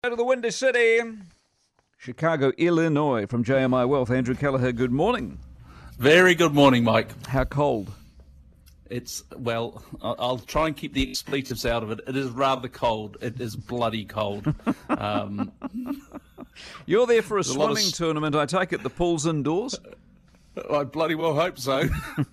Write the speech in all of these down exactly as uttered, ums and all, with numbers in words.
Go to the Windy City, Chicago, Illinois, from J M I Wealth. Andrew Kelleher, good morning. Very good morning, Mike. How cold? It's, well, I- I'll try and keep the expletives out of it. It is rather cold. It is bloody cold. Um, You're there for a a lot of swimming s- tournament. I take it the pool's indoors? I bloody well hope so.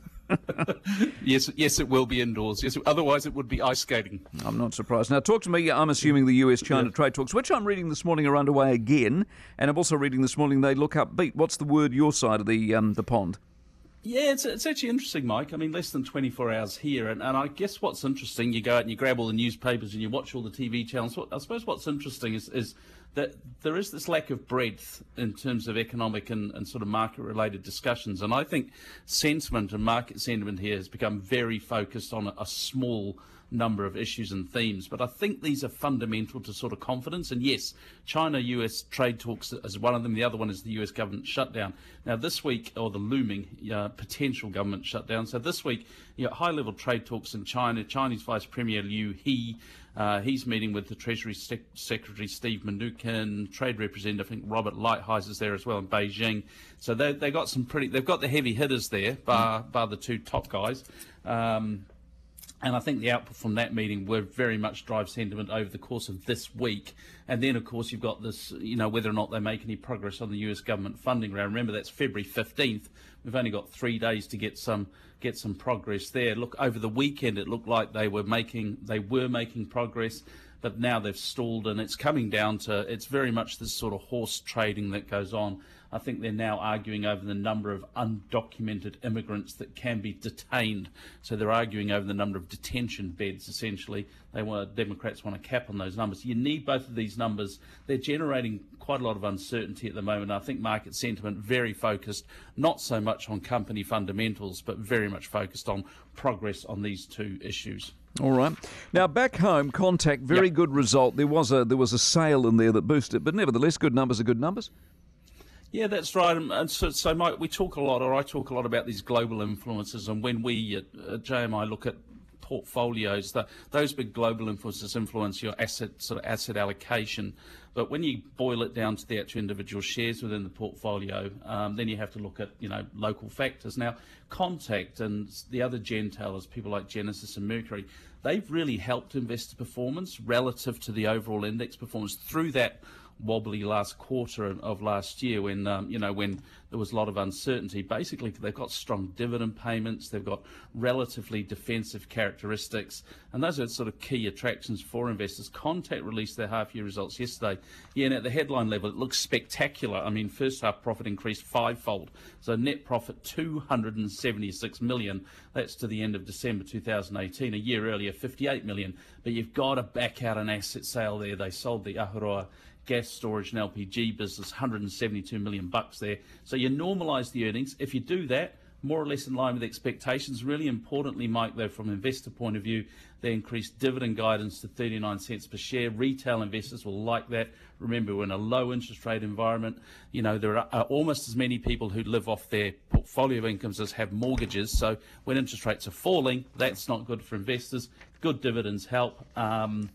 yes, yes, it will be indoors. Yes, otherwise it would be ice skating. I'm not surprised. Now, talk to me. I'm assuming the U S China Yeah. trade talks, which I'm reading this morning, are underway again. And I'm also reading this morning they look upbeat. What's the word your side of the um, the pond? Yeah, it's it's actually interesting, Mike. I mean, less than twenty-four hours here, and, and I guess what's interesting, you go out and you grab all the newspapers and you watch all the T V channels. What, I suppose what's interesting is, is that there is this lack of breadth in terms of economic and, and sort of market-related discussions, and I think sentiment and market sentiment here has become very focused on a, a small number of issues and themes, but I think these are fundamental to sort of confidence. And yes, China-U S trade talks is one of them. The other one is the U S government shutdown. Now this week, or the looming uh, potential government shutdown. So this week, you know, high-level trade talks in China. Chinese Vice Premier Liu He, uh, he's meeting with the Treasury Sec- Secretary Steve Mnuchin, Trade Representative, I think Robert Lighthizer there as well in Beijing. So they they got some pretty. They've got the heavy hitters there, bar bar the two top guys. Um, And I think the output from that meeting will very much drive sentiment over the course of this week. And then, of course, you've got this, you know, whether or not they make any progress on the U S government funding round. Remember, that's February fifteenth. We've only got three days to get some get some progress there. Look, over the weekend, it looked like they were making they were making progress, but now they've stalled, and it's coming down to it's very much this sort of horse trading that goes on. I think they're now arguing over the number of undocumented immigrants that can be detained. So they're arguing over the number of detention beds, essentially. They want Democrats want a cap on those numbers. You need both of these numbers. They're generating quite a lot of uncertainty at the moment. I think market sentiment very focused, not so much on company fundamentals, but very much focused on progress on these two issues. All right. Now, back home, Contact, very Yep. good result. There was a there was a sale in there that boosted, but nevertheless, good numbers are good numbers. Yeah, that's right. And and so, so Mike, we talk a lot, or I talk a lot about these global influences. And when we at, at J M I look at portfolios, the, those big global influences influence your asset sort of asset allocation. But when you boil it down to the actual individual shares within the portfolio, um, then you have to look at, you know, local factors. Now, Contact and the other gentailers, people like Genesis and Mercury, they've really helped investor performance relative to the overall index performance through that wobbly last quarter of last year when, um, you know, when there was a lot of uncertainty. Basically, they've got strong dividend payments, they've got relatively defensive characteristics, and those are sort of key attractions for investors. Contact released their half-year results yesterday. Yeah, and at the headline level, it looks spectacular. I mean, first half profit increased fivefold. So net profit two hundred seventy-six million. That's to the end of December two thousand eighteen. A year earlier, fifty-eight million. But you've got to back out an asset sale there. They sold the Ahuroa gas storage and L P G business, one hundred seventy-two million bucks there. So you normalise the earnings. If you do that, more or less in line with expectations. Really importantly, Mike, though, from an investor point of view, they increased dividend guidance to thirty-nine cents per share. Retail investors will like that. Remember, we're in a low interest rate environment. You know, there are almost as many people who live off their portfolio incomes as have mortgages. So when interest rates are falling, that's not good for investors. Good dividends help. Um,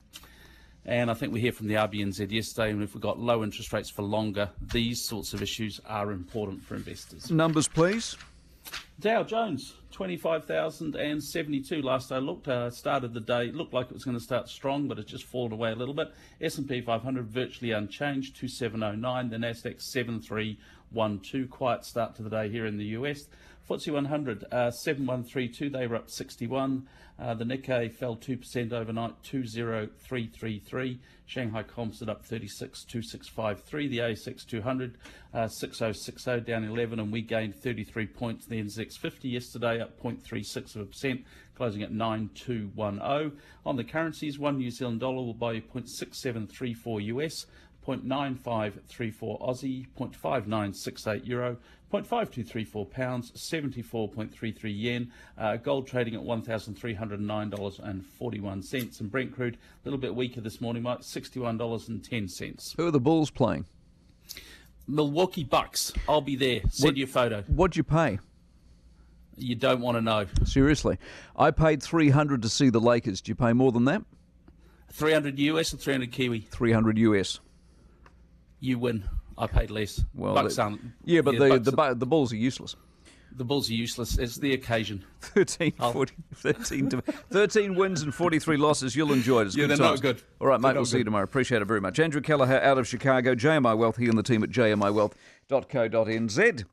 And I think we hear from the R B N Z yesterday, and if we've got low interest rates for longer, these sorts of issues are important for investors. Numbers, please. Dow Jones, twenty-five thousand seventy-two last I looked. Uh, started the day, looked like it was going to start strong, but it's just fallen away a little bit. S and P five hundred virtually unchanged, two seven oh nine. The Nasdaq seven three one two. Quiet start to the day here in the U S. F T S E one hundred, uh, seven one three two, they were up sixty-one. Uh, the Nikkei fell two percent overnight, two oh three three three. Shanghai Composite up thirty-six, two six five three. The A S X two hundred, uh, six oh six oh, down eleven, and we gained thirty-three points. The N Z X fifty yesterday up zero point three six of a percent, closing at nine two one oh. On the currencies, one New Zealand dollar will buy you zero point six seven three four U S, zero point nine five three four Aussie, zero point five nine six eight euro, zero point five two three four pounds, seventy-four point three three yen. Uh, gold trading at one thousand three hundred nine dollars and forty-one cents. And Brent crude, a little bit weaker this morning, Mike, sixty-one dollars and ten cents. Who are the Bulls playing? Milwaukee Bucks. I'll be there. Send What- you a photo. What'd you pay? You don't want to know. Seriously. I paid three hundred to see the Lakers. Do you pay more than that? three hundred U S or three hundred Kiwi? three hundred U S. you win. I paid less. Well, Bucks that- aren't. Yeah, but yeah, the, Bucks the, are- bu- the Bulls are useless. the Bulls are useless. It's the occasion. thirteen, Oh. forty, thirteen, to, thirteen wins and forty-three losses. You'll enjoy it. It's Yeah, good they're not times. good. All right, mate, They're we'll not see you good. tomorrow. Appreciate it very much. Andrew Kelleher out of Chicago, J M I Wealth, he and the team at j m i wealth dot co dot n z.